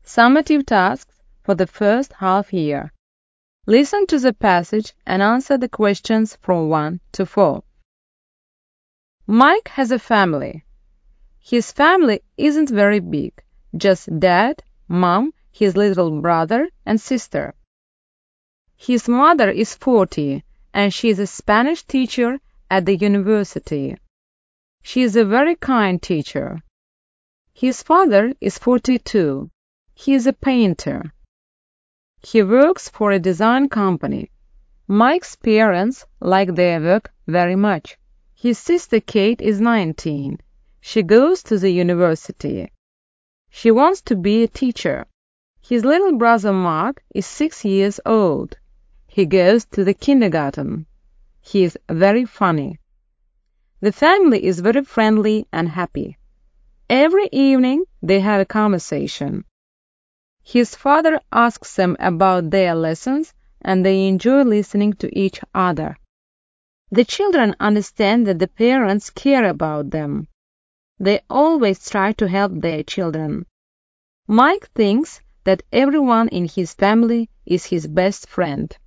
Summative tasks for the first half year. Listen to the passage and answer the questions from 1 to 4. Mike has a family. His family isn't very big, just dad, mom, his little brother, and sister. His mother is 40, and she is a Spanish teacher at the university. She is a very kind teacher. His father is 42. He is a painter. He works for a design company. Mike's parents like their work very much. His sister Kate is 19. She goes to the university. She wants to be a teacher. His little brother Mark is 6 years old. He goes to the kindergarten. He is very funny. The family is very friendly and happy. Every evening they have a conversation. His father asks them about their lessons, and they enjoy listening to each other. The children understand that the parents care about them. They always try to help their children. Mike thinks that everyone in his family is his best friend.